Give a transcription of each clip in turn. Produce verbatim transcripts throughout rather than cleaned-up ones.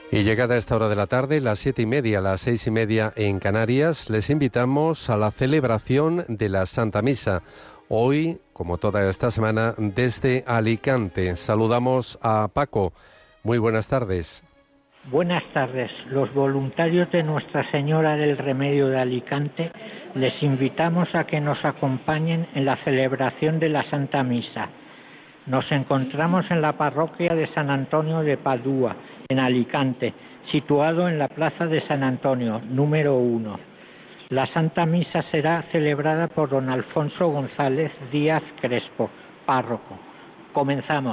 Y llegada a esta hora de la tarde, las siete y media, las seis y media en Canarias, les invitamos a la celebración de la Santa Misa. Hoy, como toda esta semana, desde Alicante. Saludamos a Paco. Muy buenas tardes. Buenas tardes. Los voluntarios de Nuestra Señora del Remedio de Alicante les invitamos a que nos acompañen en la celebración de la Santa Misa. Nos encontramos en la parroquia de San Antonio de Padua, en Alicante, situado en la plaza de San Antonio, número uno. La Santa Misa será celebrada por don Alfonso González Díaz Crespo, párroco. Comenzamos.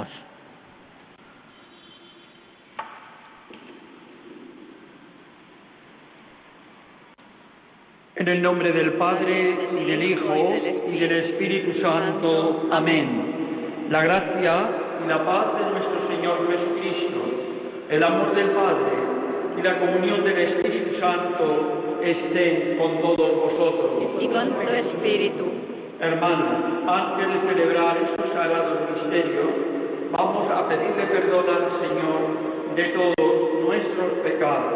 En el nombre del Padre, y del Hijo, y del Espíritu Santo. Amén. La gracia y la paz de nuestro Señor Jesucristo, el amor del Padre y la comunión del Espíritu Santo estén con todos vosotros. Y con tu espíritu. Hermanos, antes de celebrar estos sagrados misterios, vamos a pedirle perdón al Señor de todos nuestros pecados.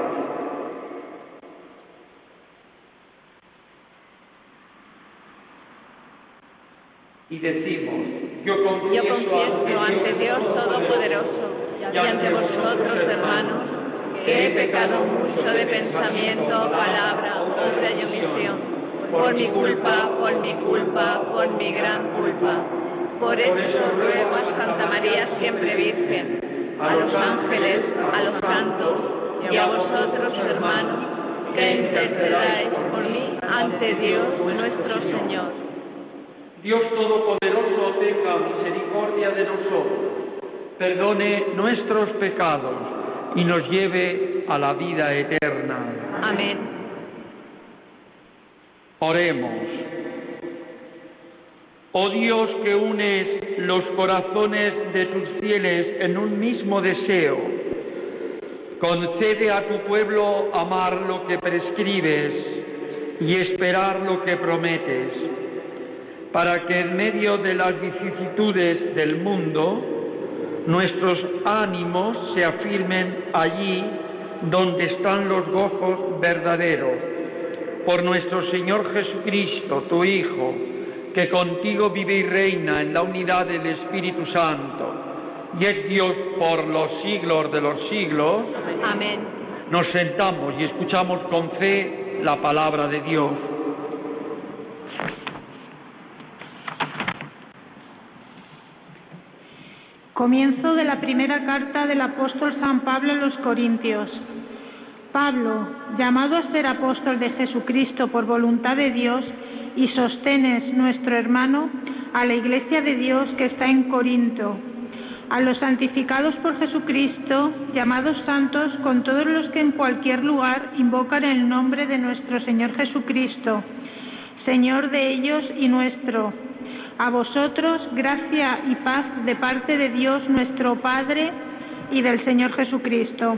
Y decimos, yo confieso, yo confieso ante Dios Todopoderoso y ante vosotros, hermanos, que he pecado mucho de pensamiento, palabra, obra y omisión, por mi culpa, por mi culpa, por mi gran culpa. Por eso ruego a Santa María siempre Virgen, a los ángeles, a los santos y a vosotros, hermanos, que intercedáis por mí ante Dios nuestro Señor. Dios Todopoderoso tenga misericordia de nosotros, perdone nuestros pecados y nos lleve a la vida eterna. Amén. Oremos. Oh Dios, que unes los corazones de tus fieles en un mismo deseo, concede a tu pueblo amar lo que prescribes y esperar lo que prometes, para que en medio de las vicisitudes del mundo nuestros ánimos se afirmen allí donde están los gozos verdaderos. Por nuestro Señor Jesucristo, tu Hijo, que contigo vive y reina en la unidad del Espíritu Santo, y es Dios por los siglos de los siglos. Amén. Nos sentamos y escuchamos con fe la palabra de Dios. Comienzo de la primera carta del apóstol San Pablo a los Corintios. Pablo, llamado a ser apóstol de Jesucristo por voluntad de Dios, y Sóstenes, nuestro hermano, a la iglesia de Dios que está en Corinto, a los santificados por Jesucristo, llamados santos, con todos los que en cualquier lugar invocan el nombre de nuestro Señor Jesucristo, Señor de ellos y nuestro. A vosotros, gracia y paz de parte de Dios nuestro Padre y del Señor Jesucristo.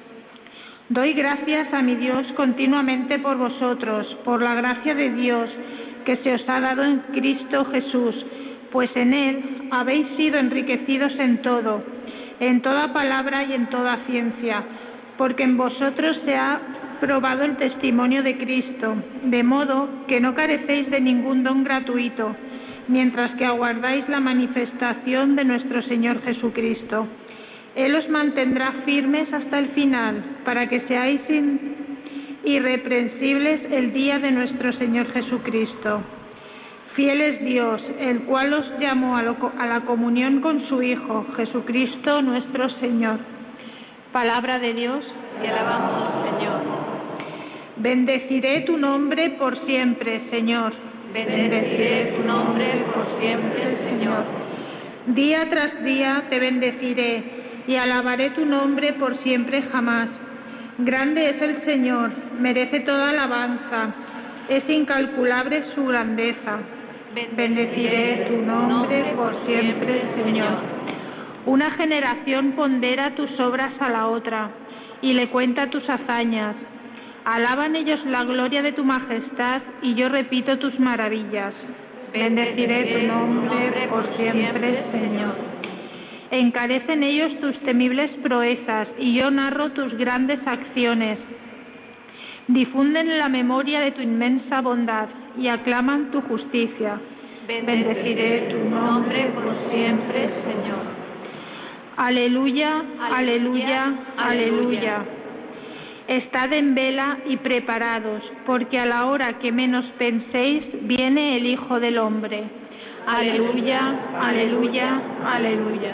Doy gracias a mi Dios continuamente por vosotros, por la gracia de Dios que se os ha dado en Cristo Jesús, pues en Él habéis sido enriquecidos en todo, en toda palabra y en toda ciencia, porque en vosotros se ha probado el testimonio de Cristo, de modo que no carecéis de ningún don gratuito, mientras que aguardáis la manifestación de nuestro Señor Jesucristo. Él os mantendrá firmes hasta el final, para que seáis irreprensibles el día de nuestro Señor Jesucristo. Fiel es Dios, el cual os llamó a, lo, a la comunión con su Hijo, Jesucristo nuestro Señor. Palabra de Dios. Te alabamos, Señor. Bendeciré tu nombre por siempre, Señor. Bendeciré tu nombre por siempre, Señor. Día tras día te bendeciré y alabaré tu nombre por siempre jamás. Grande es el Señor, merece toda alabanza, es incalculable su grandeza. Bendeciré tu nombre por siempre, Señor. Una generación pondera tus obras a la otra y le cuenta tus hazañas. Alaban ellos la gloria de tu majestad y yo repito tus maravillas. Bendeciré tu nombre por siempre, Señor. Encarecen ellos tus temibles proezas, y yo narro tus grandes acciones. Difunden la memoria de tu inmensa bondad, y aclaman tu justicia. Bendeciré tu nombre por siempre, Señor. Aleluya, aleluya, aleluya. Estad en vela y preparados, porque a la hora que menos penséis viene el Hijo del Hombre. Aleluya, aleluya, aleluya.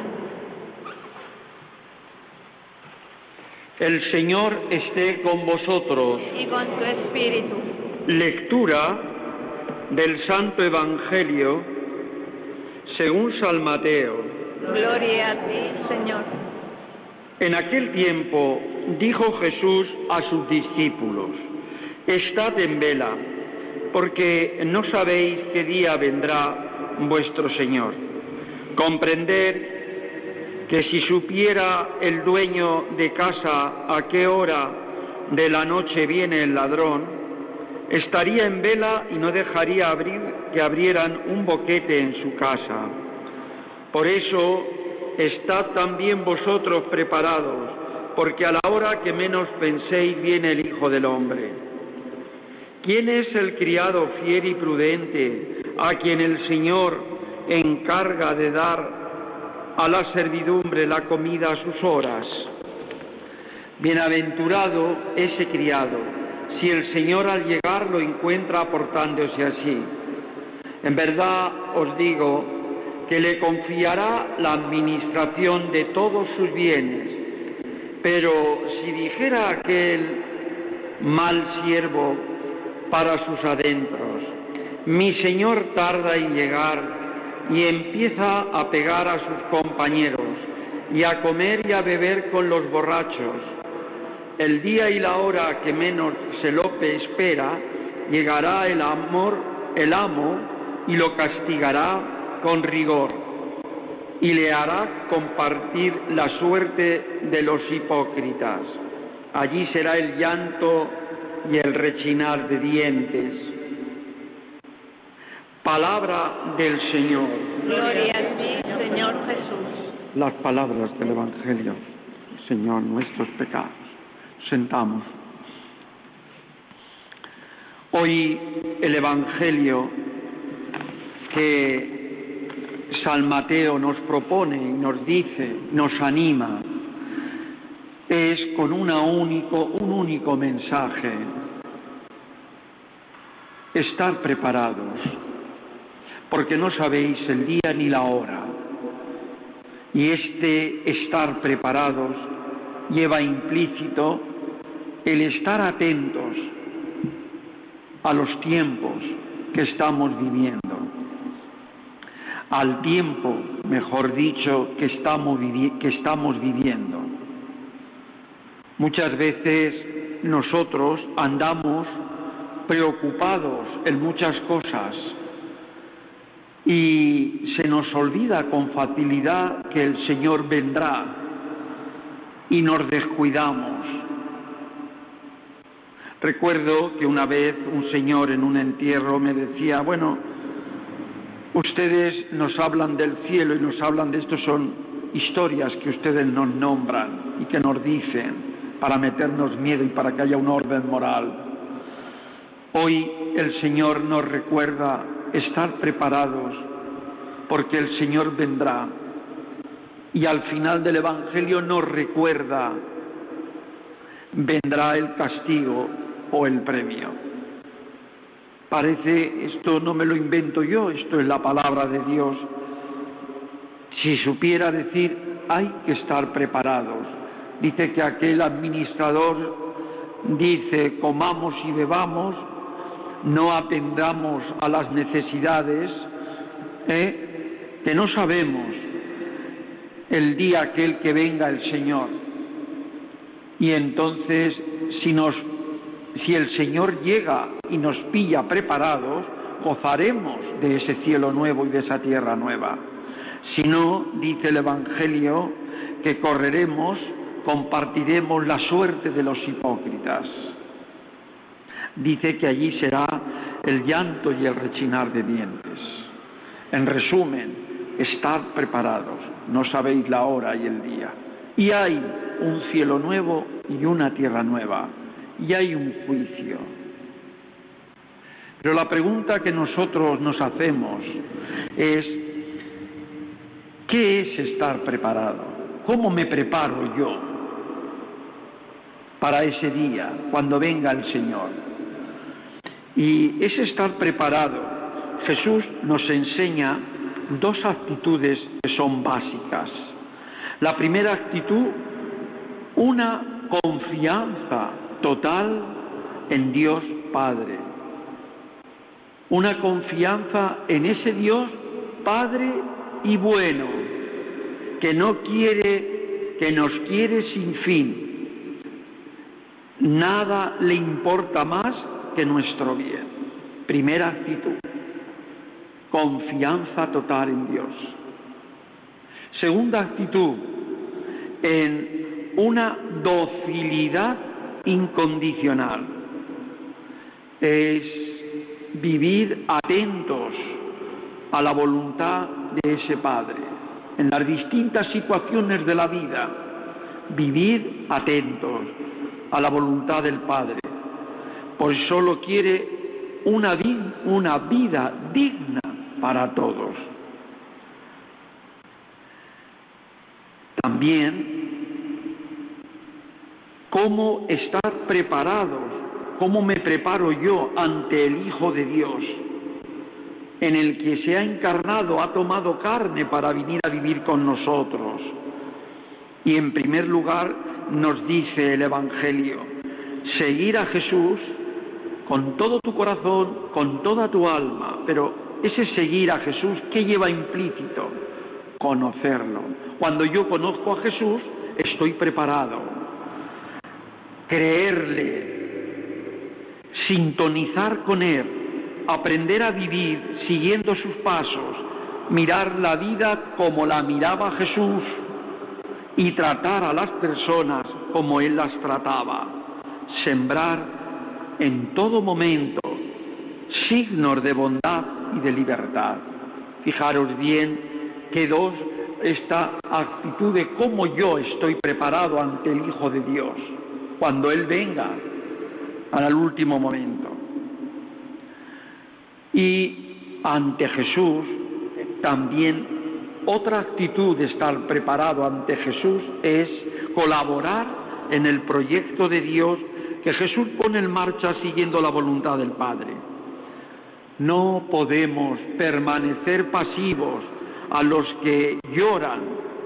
El Señor esté con vosotros. Y con tu espíritu. Lectura del Santo Evangelio según San Mateo. Gloria a ti, Señor. En aquel tiempo dijo Jesús a sus discípulos: Estad en vela, porque no sabéis qué día vendrá vuestro Señor. Comprended que si supiera el dueño de casa a qué hora de la noche viene el ladrón, estaría en vela y no dejaría abrir que abrieran un boquete en su casa. Por eso, estad también vosotros preparados, porque a la hora que menos penséis viene el Hijo del Hombre. ¿Quién es el criado fiel y prudente a quien el Señor encarga de dar a la servidumbre la comida a sus horas? Bienaventurado ese criado, si el Señor al llegar lo encuentra portándose así. En verdad os digo que le confiará la administración de todos sus bienes. Pero si dijera aquel mal siervo para sus adentros: mi Señor tarda en llegar, y empieza a pegar a sus compañeros y a comer y a beber con los borrachos, el día y la hora que menos se lo espera, llegará el amor, el amo, y lo castigará con rigor, y le hará compartir la suerte de los hipócritas. Allí será el llanto y el rechinar de dientes. Palabra del Señor. Gloria a ti, Señor Jesús. Las palabras del Evangelio. Señor, nuestros pecados. Sentamos. Hoy el Evangelio que San Mateo nos propone y nos dice, nos anima, es con una único, un único mensaje: estar preparados, porque no sabéis el día ni la hora. Y este estar preparados lleva implícito el estar atentos a los tiempos que estamos viviendo, al tiempo, mejor dicho, que estamos, vivi- que estamos viviendo. Muchas veces nosotros andamos preocupados en muchas cosas y se nos olvida con facilidad que el Señor vendrá y nos descuidamos. Recuerdo que una vez un señor en un entierro me decía: bueno, ustedes nos hablan del cielo y nos hablan de esto, son historias que ustedes nos nombran y que nos dicen para meternos miedo y para que haya un orden moral. Hoy el Señor nos recuerda estar preparados, porque el Señor vendrá, y al final del Evangelio nos recuerda: vendrá el castigo o el premio. Parece, esto no me lo invento yo, esto es la palabra de Dios. Si supiera decir, hay que estar preparados. Dice que aquel administrador dice: comamos y bebamos, no atendamos a las necesidades, ¿eh? que no sabemos el día aquel que venga el Señor. Y entonces, si nos Si el Señor llega y nos pilla preparados, gozaremos de ese cielo nuevo y de esa tierra nueva. Si no, dice el Evangelio, que correremos, compartiremos la suerte de los hipócritas. Dice que allí será el llanto y el rechinar de dientes. En resumen, estar preparados. no sabéis la hora y el día. Y hay un cielo nuevo y una tierra nueva, y hay un juicio. Pero la pregunta que nosotros nos hacemos es, ¿qué es estar preparado? ¿Cómo me preparo yo para ese día, cuando venga el Señor? Y ese estar preparado, Jesús nos enseña dos actitudes que son básicas. La primera actitud, una confianza total en Dios Padre. Una confianza en ese Dios Padre y bueno, que no quiere, que nos quiere sin fin. Nada le importa más que nuestro bien. Primera actitud, confianza total en Dios. Segunda actitud, en una docilidad incondicional. Es vivir atentos a la voluntad de ese Padre. En las distintas situaciones de la vida, vivir atentos a la voluntad del Padre. Pues solo quiere una, una vida digna para todos. También, cómo estar preparados, cómo me preparo yo ante el Hijo de Dios, en el que se ha encarnado, ha tomado carne para venir a vivir con nosotros. Y en primer lugar nos dice el Evangelio, seguir a Jesús con todo tu corazón, con toda tu alma. Pero ese seguir a Jesús, ¿qué lleva implícito? Conocerlo. Cuando yo conozco a Jesús, estoy preparado. Creerle, sintonizar con Él, aprender a vivir siguiendo sus pasos, mirar la vida como la miraba Jesús y tratar a las personas como Él las trataba. Sembrar en todo momento signos de bondad y de libertad. Fijaros bien que dos, esta actitud de cómo yo estoy preparado ante el Hijo de Dios cuando Él venga al último momento. Y ante Jesús también otra actitud de estar preparado ante Jesús es colaborar en el proyecto de Dios que Jesús pone en marcha siguiendo la voluntad del Padre. No podemos permanecer pasivos a los que lloran.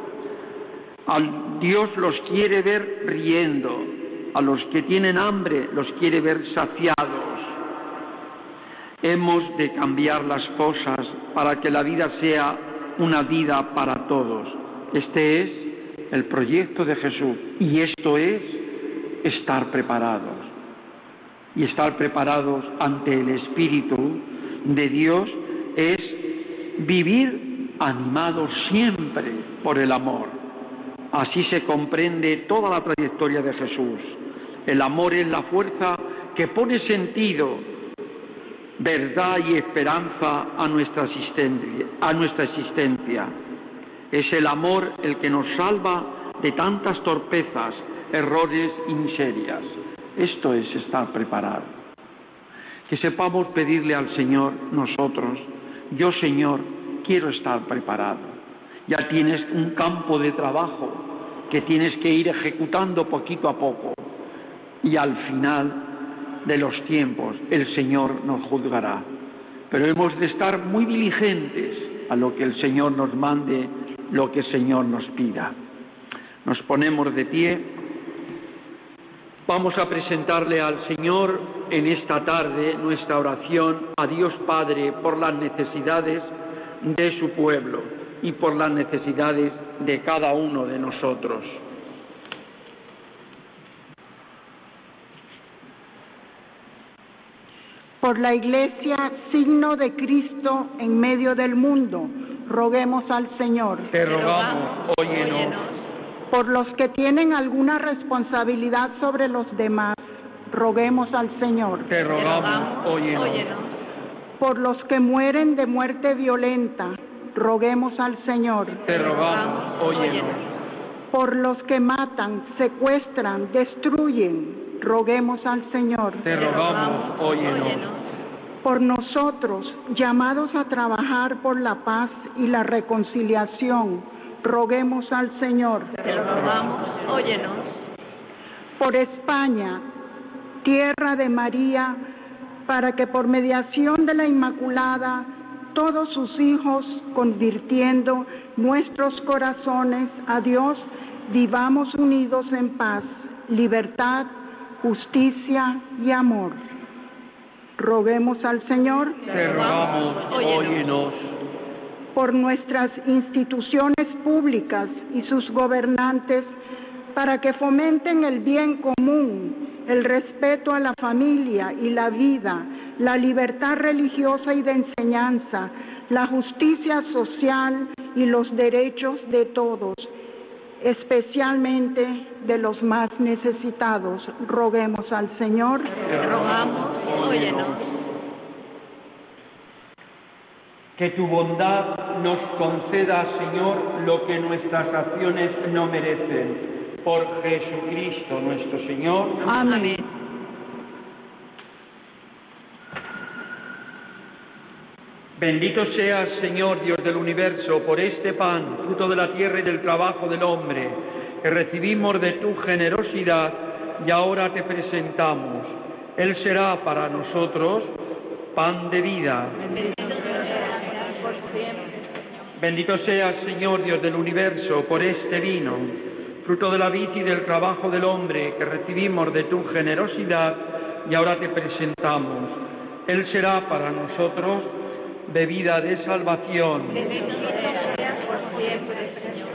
Al Dios los quiere ver riendo, a los que tienen hambre los quiere ver saciados. Hemos de cambiar las cosas para que la vida sea una vida para todos. Este es el proyecto de Jesús y esto es estar preparados. Y estar preparados ante el Espíritu de Dios es vivir animados siempre por el amor. Así se comprende toda la trayectoria de Jesús. El amor es la fuerza que pone sentido, verdad y esperanza a nuestra existencia, a nuestra existencia. Es el amor el que nos salva de tantas torpezas, errores y miserias. Esto es estar preparado. Que sepamos pedirle al Señor nosotros, yo Señor, quiero estar preparado. Ya tienes un campo de trabajo que tienes que ir ejecutando poquito a poco y al final de los tiempos el Señor nos juzgará. Pero hemos de estar muy diligentes a lo que el Señor nos mande, lo que el Señor nos pida. Nos ponemos de pie. Vamos a presentarle al Señor en esta tarde nuestra oración a Dios Padre por las necesidades de su pueblo y por las necesidades de cada uno de nosotros. Por la Iglesia, signo de Cristo en medio del mundo, roguemos al Señor. Te rogamos, óyenos. Por los que tienen alguna responsabilidad sobre los demás, roguemos al Señor. Te rogamos, óyenos. Por los que mueren de muerte violenta, roguemos al Señor. Te rogamos, óyenos. Por los que matan, secuestran, destruyen, roguemos al Señor. Te rogamos, óyenos. Por nosotros, llamados a trabajar por la paz y la reconciliación, roguemos al Señor. Te rogamos, óyenos. Por España, tierra de María, para que por mediación de la Inmaculada, todos sus hijos, convirtiendo nuestros corazones a Dios, vivamos unidos en paz, libertad, justicia y amor. Roguemos al Señor. Te rogamos, óyenos. Por nuestras instituciones públicas y sus gobernantes, para que fomenten el bien común, el respeto a la familia y la vida, la libertad religiosa y de enseñanza, la justicia social y los derechos de todos, especialmente de los más necesitados. Roguemos al Señor. Te rogamos, óyenos. Que tu bondad nos conceda, Señor, lo que nuestras acciones no merecen. Por Jesucristo nuestro Señor. Amén. Bendito seas, Señor Dios del universo, por este pan, fruto de la tierra y del trabajo del hombre, que recibimos de tu generosidad y ahora te presentamos. Él será para nosotros pan de vida. Bendito seas, Señor Dios del universo, por este vino, fruto de la vid y del trabajo del hombre, que recibimos de tu generosidad y ahora te presentamos. Él será para nosotros bebida de salvación. Bendito seas por siempre, Señor.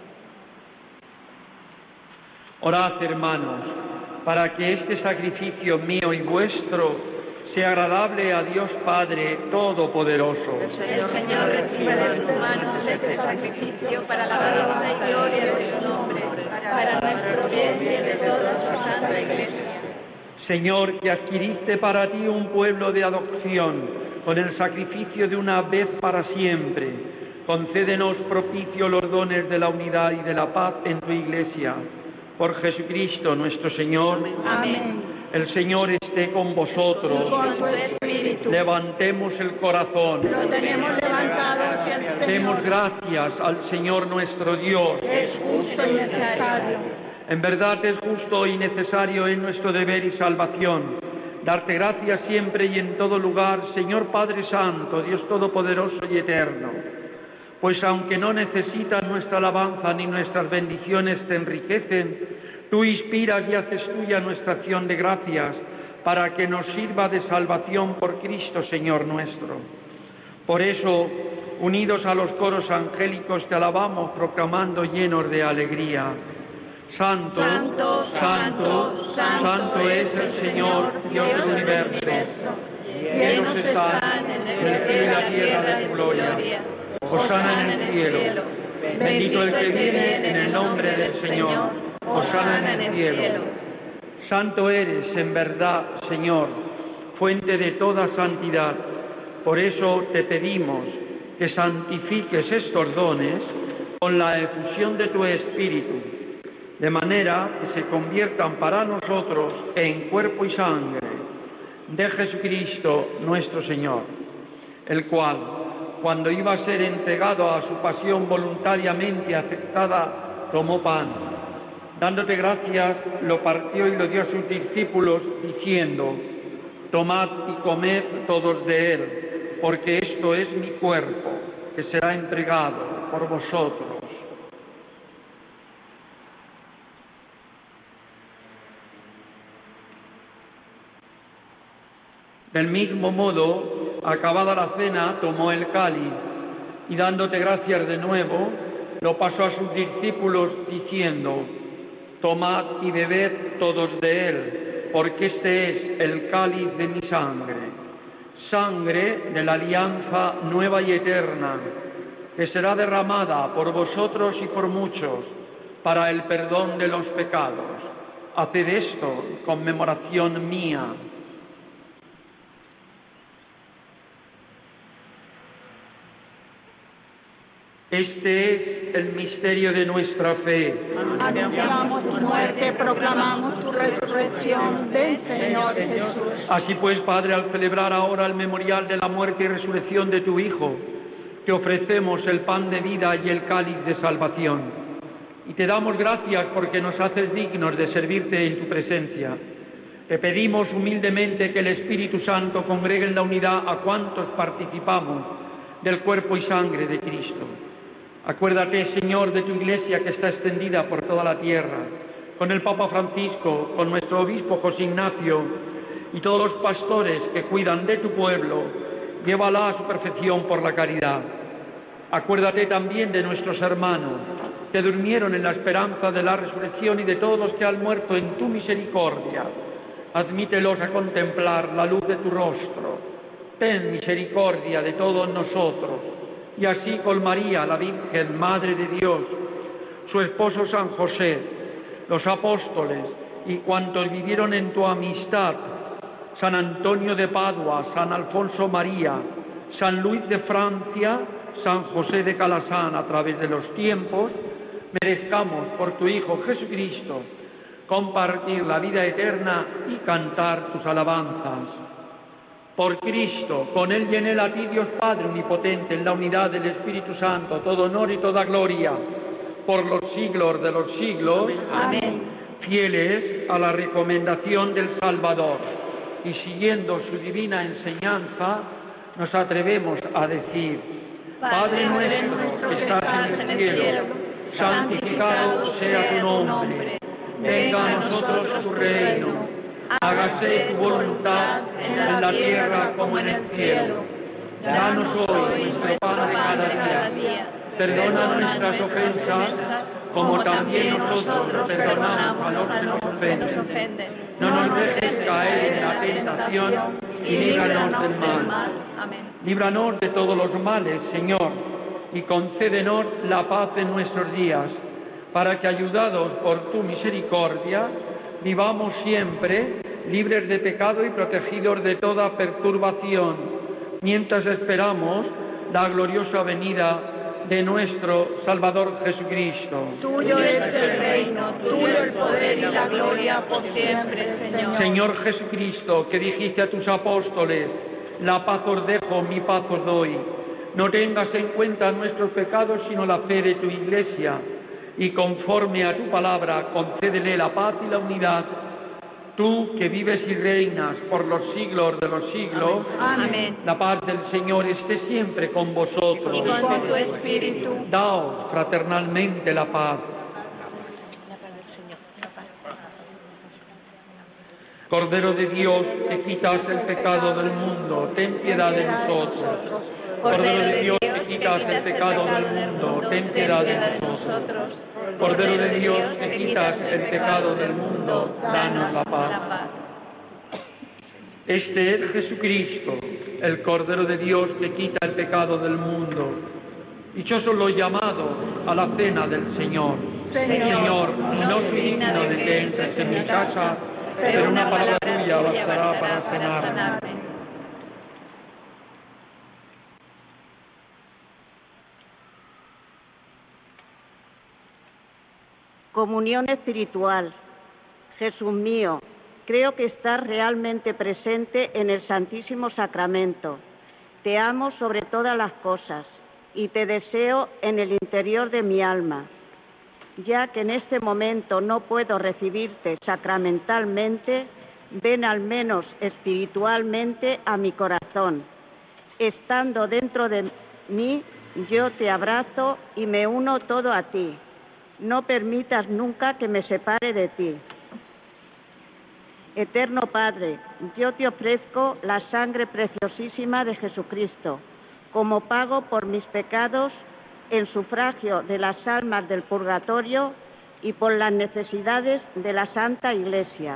Orad, hermanos, para que este sacrificio mío y vuestro sea agradable a Dios Padre Todopoderoso. El Señor reciba de tus manos este sacrificio para la alabanza y gloria de su nombre, para nuestro bien y el de toda su santa Iglesia. Señor, que adquiriste para ti un pueblo de adopción con el sacrificio de una vez para siempre, concédenos propicio los dones de la unidad y de la paz en tu Iglesia. Por Jesucristo nuestro Señor. Amén. El Señor esté con vosotros. Con su espíritu. Levantemos el corazón. Lo tenemos levantado hacia el Señor. Demos gracias al Señor nuestro Dios. Es justo y necesario. En verdad es justo y necesario en nuestro deber y salvación darte gracias siempre y en todo lugar, Señor Padre Santo, Dios Todopoderoso y Eterno. Pues aunque no necesitas nuestra alabanza ni nuestras bendiciones te enriquecen, tú inspiras y haces tuya nuestra acción de gracias para que nos sirva de salvación por Cristo, Señor nuestro. Por eso, unidos a los coros angélicos, te alabamos proclamando llenos de alegría. Santo, Santo, Santo, Santo, Santo es el Señor, Dios del universo. Llenos están en el cielo y la tierra de tu gloria. Hosana en el cielo. Bendito el que viene en el nombre del Señor. Hosana en el cielo. Santo eres en verdad, Señor, fuente de toda santidad. Por eso te pedimos que santifiques estos dones con la efusión de tu Espíritu, de manera que se conviertan para nosotros en cuerpo y sangre de Jesucristo nuestro Señor, el cual, cuando iba a ser entregado a su pasión voluntariamente aceptada, tomó pan. Dándote gracias, lo partió y lo dio a sus discípulos, diciendo: tomad y comed todos de él, porque esto es mi cuerpo, que será entregado por vosotros. Del mismo modo, acabada la cena, tomó el cáliz y dándote gracias de nuevo, lo pasó a sus discípulos diciendo: tomad y bebed todos de él, porque este es el cáliz de mi sangre, sangre de la alianza nueva y eterna, que será derramada por vosotros y por muchos para el perdón de los pecados. Haced esto en conmemoración mía. Este es el misterio de nuestra fe. Anunciamos tu muerte, proclamamos tu resurrección. Ven, Señor Jesús. Así pues, Padre, al celebrar ahora el memorial de la muerte y resurrección de tu Hijo, te ofrecemos el pan de vida y el cáliz de salvación. Y te damos gracias porque nos haces dignos de servirte en tu presencia. Te pedimos humildemente que el Espíritu Santo congregue en la unidad a cuantos participamos del cuerpo y sangre de Cristo. Acuérdate, Señor, de tu Iglesia que está extendida por toda la tierra, con el Papa Francisco, con nuestro obispo José Ignacio y todos los pastores que cuidan de tu pueblo. Llévala a su perfección por la caridad. Acuérdate también de nuestros hermanos que durmieron en la esperanza de la resurrección y de todos los que han muerto en tu misericordia. Admítelos a contemplar la luz de tu rostro. Ten misericordia de todos nosotros. Y así con María, la Virgen, Madre de Dios, su esposo San José, los apóstoles y cuantos vivieron en tu amistad, San Antonio de Padua, San Alfonso María, San Luis de Francia, San José de Calasán, a través de los tiempos, merezcamos por tu Hijo Jesucristo compartir la vida eterna y cantar tus alabanzas. Por Cristo, con Él y en Él, a ti, Dios Padre omnipotente, en la unidad del Espíritu Santo, todo honor y toda gloria, por los siglos de los siglos. Amén. Fieles a la recomendación del Salvador y siguiendo su divina enseñanza, nos atrevemos a decir: Padre nuestro que estás en el cielo, santificado sea tu nombre. Venga a nosotros tu reino. Hágase tu voluntad en la tierra como en el cielo. Danos hoy nuestro pan de cada día. Perdona nuestras ofensas, como también nosotros perdonamos a los que nos ofenden. No nos dejes caer en la tentación y líbranos del mal. Líbranos de todos los males, Señor, y concédenos la paz en nuestros días, para que, ayudados por tu misericordia, vivamos siempre libres de pecado y protegidos de toda perturbación, mientras esperamos la gloriosa venida de nuestro Salvador Jesucristo. Tuyo es el reino, tuyo el poder y la gloria por siempre, Señor. Señor Jesucristo, que dijiste a tus apóstoles: la paz os dejo, mi paz os doy. No tengas en cuenta nuestros pecados, sino la fe de tu Iglesia, y conforme a tu palabra, concédele la paz y la unidad. Tú que vives y reinas por los siglos de los siglos. Amén. La paz del Señor esté siempre con vosotros. Y con tu espíritu. Daos fraternalmente la paz. Cordero de Dios, que quitas el pecado del mundo, ten piedad de nosotros. Cordero de Dios, que quitas el pecado del mundo, ten piedad de nosotros. Cordero de Dios, que quitas el pecado del mundo, danos la paz. Este es Jesucristo, el Cordero de Dios que quita el pecado del mundo. Dichosos los llamados a la cena del Señor. Señor, no soy digno de que entres en mi casa, pero una palabra tuya bastará para sanarme. Comunión espiritual. Jesús mío, creo que estás realmente presente en el Santísimo Sacramento. Te amo sobre todas las cosas y te deseo en el interior de mi alma. Ya que en este momento no puedo recibirte sacramentalmente, ven al menos espiritualmente a mi corazón. Estando dentro de mí, yo te abrazo y me uno todo a ti. No permitas nunca que me separe de ti. Eterno Padre, yo te ofrezco la sangre preciosísima de Jesucristo como pago por mis pecados, en sufragio de las almas del purgatorio y por las necesidades de la Santa Iglesia.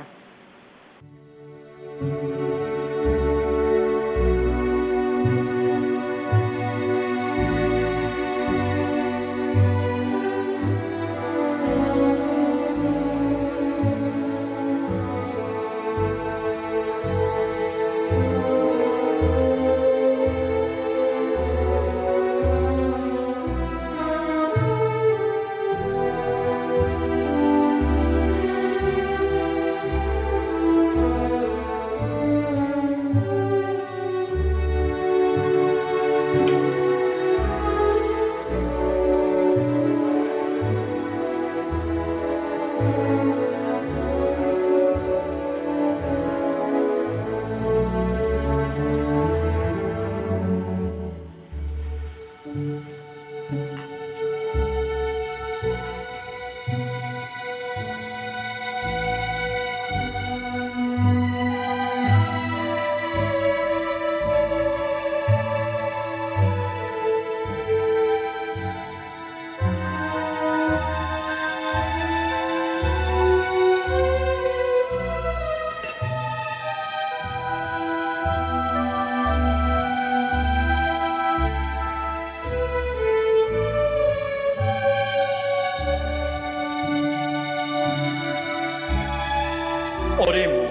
Oremos.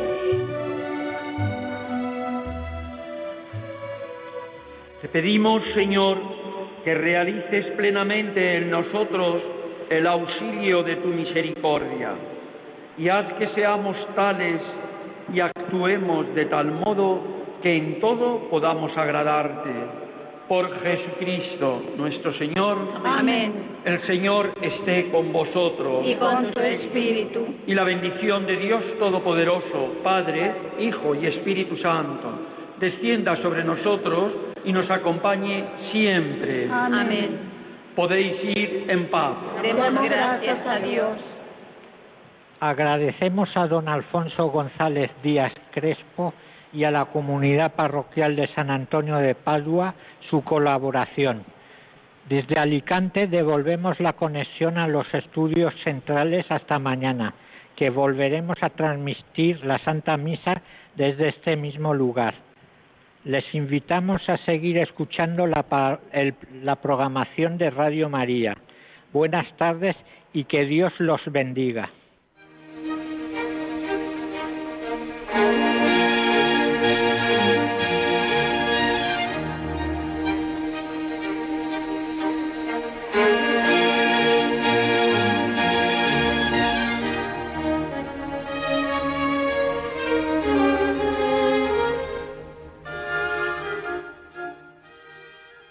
Te pedimos, Señor, que realices plenamente en nosotros el auxilio de tu misericordia y haz que seamos tales y actuemos de tal modo que en todo podamos agradarte. Por Jesucristo, nuestro Señor. Amén. El Señor esté con vosotros. Y con tu espíritu. Y la bendición de Dios Todopoderoso, Padre, Hijo y Espíritu Santo, descienda sobre nosotros y nos acompañe siempre. Amén. Podéis ir en paz. Demos gracias a Dios. Agradecemos a don Alfonso González Díaz Crespo y a la comunidad parroquial de San Antonio de Padua su colaboración. Desde Alicante devolvemos la conexión a los estudios centrales hasta mañana, que volveremos a transmitir la Santa Misa desde este mismo lugar. Les invitamos a seguir escuchando la, el, la programación de Radio María. Buenas tardes y que Dios los bendiga.